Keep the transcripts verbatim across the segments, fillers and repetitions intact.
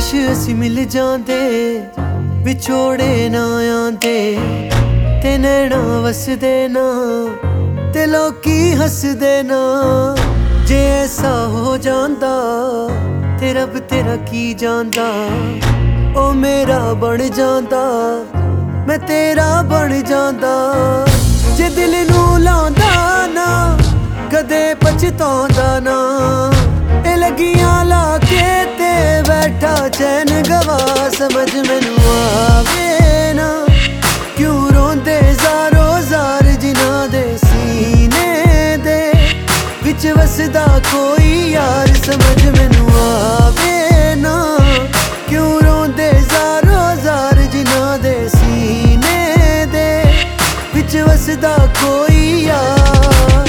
ਕਾਸ਼ ਅਸੀਂ ਮਿਲ ਜਾਂਦੇ, ਵਿਛੋੜੇ ਨਾ ਆਂਦੇ, ਤੇ ਨੈਣਾ ਵਸਦੇ ਨਾ, ਤੇ ਲੋਕੀ ਹੱਸਦੇ ਨਾ। ਜੇ ਐਸਾ ਹੋ ਜਾਂਦਾ ਤੇ ਰੱਬ ਤੇਰਾ ਕੀ ਜਾਣਦਾ, ਉਹ ਮੇਰਾ ਬਣ ਜਾਂਦਾ, ਮੈਂ ਤੇਰਾ ਬਣ ਜਾਂਦਾ। ਜੇ ਦਿਲ ਨੂੰ ਲਾਉਂਦਾ ਨਾ, ਕਦੇ ਪਛਤਾਉਂਦਾ ਨਾ, ਇਹ ਲੱਗੀਆਂ ਲਾ ਕੇ ਤੇ ਬੈਠਾ ਚੈਨ ਗਵਾ। ਸਮਝ ਮੈਨੂੰ ਆਵੇ ਨਾ, ਕਿਉਂ ਰੋਂਦੇ ਜ਼ਾਰੋ ਜ਼ਾਰ ਜਿਨ੍ਹਾਂ ਦੇ ਸੀਨੇ ਦੇ ਵਿੱਚ ਵਸਦਾ ਕੋਈ ਯਾਰ। ਸਮਝ ਮੈਨੂੰ ਆਵੇ ਨਾ, ਕਿਉਂ ਰੋਂਦੇ ਜ਼ਾਰੋ ਜ਼ਾਰ ਜਿਨ੍ਹਾਂ ਦੇ ਸੀਨੇ ਦੇ ਵਿੱਚ ਵਸਦਾ ਕੋਈ ਯਾਰ।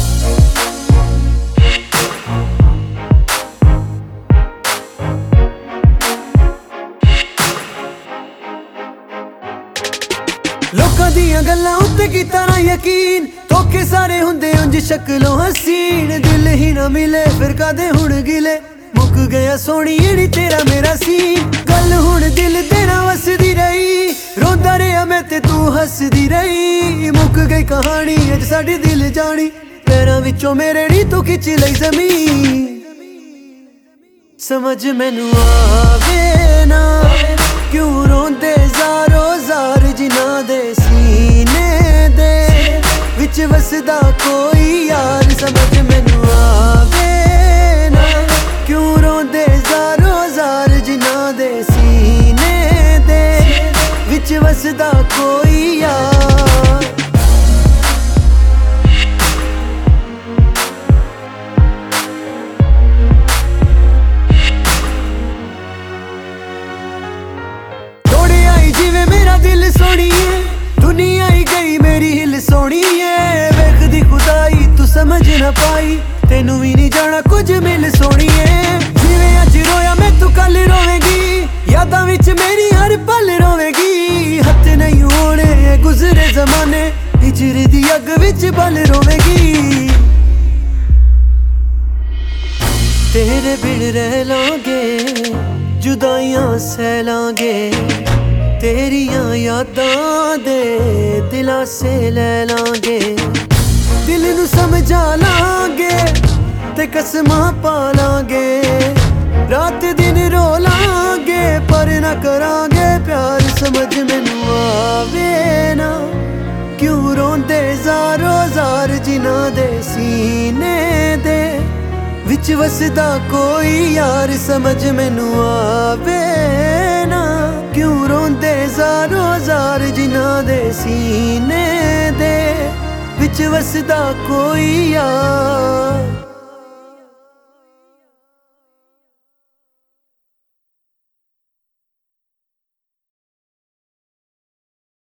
ਲੋਕਾਂ ਦੀਆਂ ਗੱਲਾਂ ਉੱਤੇ ਕੀਤਾ ਨਾ ਯਕੀਨ, ਧੋਖੇ ਸਾਰੇ ਹੁੰਦੇ ਉਂਝ ਸ਼ਕਲੋਂ ਹਸੀਨ। ਦਿਲ ਹੀ ਨਾ ਮਿਲੇ ਫਿਰ ਕਾਦੇ ਹੁਣ ਗਿਲੇ, ਮੁੱਕ ਗਿਆ ਸੋਹਣੀ ਜਿਹੜੀ ਤੇਰਾ ਮੇਰਾ ਸੀ। ਗੱਲ ਹੁਣ ਦਿਲ ਤੇਰਾ ਵਸਦੀ ਰਹੀ, ਰੋਂਦਾ ਰਿਹਾ ਮੈਂ ਤੇ ਤੂੰ ਹੱਸਦੀ ਰਹੀ। ਮੁੱਕ ਗਈ ਕਹਾਣੀ ਅੱਜ ਸਾਡੀ ਦਿਲ ਜਾਣੀ, ਪੈਰਾਂ ਵਿੱਚੋਂ ਮੇਰੇ ਨੀ ਤੂੰ ਖਿੱਚ ਲਈ ਜ਼ਮੀਨ। ਸਮਝ ਮੈਨੂੰ ਆਵੇ ਨਾ, ਕਿਉਂ ਰੋਂਦੇ ਜ਼ਾਰੋ ਜ਼ਾਰ ਜਿਨ੍ਹਾਂ ਦੇ ਸੀਨੇ ਦੇ ਵਿੱਚ ਵਸਦਾ ਕੋਈ ਯਾਰ। ਸਮਝ ਮੈਨੂੰ ਆਵੇ ਨਾ, ਕਿਉਂ ਰੋਂਦੇ ਜ਼ਾਰੋ ਜ਼ਾਰ ਜਿਨ੍ਹਾਂ ਦੇ ਸੀਨੇ ਦੇ ਵਿੱਚ ਵਸਦਾ ਕੋਈ ਯਾਰ। ਜਿਵੇਂ ਮੇਰਾ ਦਿਲ ਸੋਹਣੀਏ, ਦੁਨੀਆ ਹੀ ਗਈ ਮੇਰੀ ਹਿੱਲ ਸੋਹਣੀਏ। ਵੇਖਦੀ ਖੁਦਾਈ ਤੂੰ ਸਮਝ ਨਾ ਪਾਈ, ਤੈਨੂੰ ਵੀ ਨਹੀਂ ਜਾਣਾ ਕੁਝ ਮਿਲ ਸੋਹਣੀਏ। ਜਿਵੇਂ ਅੱਜ ਰੋਇਆ ਮੈਂ ਤੂੰ ਕੱਲ ਰੋਵੇਂਗੀ, ਯਾਦਾਂ ਵਿੱਚ ਮੇਰੀ ਹਰ ਪਲ ਰੋਵੇਂਗੀ। ਹੱਥ ਨਹੀਂ ਹੋਣੇ ਗੁਜ਼ਰੇ ਜ਼ਮਾਨੇ, ਹਿਜਰ ਦੀ ਅੱਗ ਵਿੱਚ ਬਲ ਰੋਵੇਂਗੀ। ਤੇਰੇ ਬਿਨ ਰਹਿ ਲਾਂਗੇ, ਜੁਦਾਈਆਂ ਸਹਿ ਲਾਂਗੇ, ਤੇਰੀਆਂ ਯਾਦਾਂ ਦੇ ਦਿਲਾਸੇ ਲੈ ਲਾਂਗੇ। ਦਿਲ ਨੂੰ ਸਮਝਾ ਲਾਂਗੇ ਤੇ ਕਸਮਾਂ ਪਾ ਲਾਂਗੇ, ਰਾਤ ਦਿਨ ਰੋ ਲਾਂਗੇ ਪਰ ਨਾ ਕਰਾਂਗੇ ਪਿਆਰ। ਸਮਝ ਮੈਨੂੰ ਆਵੇ ਨਾ, ਕਿਉਂ ਰੋਂਦੇ ਜ਼ਾਰੋ ਜ਼ਾਰ ਜਿਨ੍ਹਾਂ ਦੇ ਸੀਨੇ ਦੇ ਵਿੱਚ ਵਸਦਾ ਕੋਈ ਯਾਰ। ਸਮਝ ਮੈਨੂੰ ਆਵੇ ਨਾ, ਕਿਉਂ ਰੋਂਦੇ ਜ਼ਾਰੋ ਜ਼ਾਰ ਜਿਨ੍ਹਾਂ ਦੇ ਸੀਨੇ ਦੇ ਵਿੱਚ ਵਸਦਾ ਕੋਈ ਯਾਰ।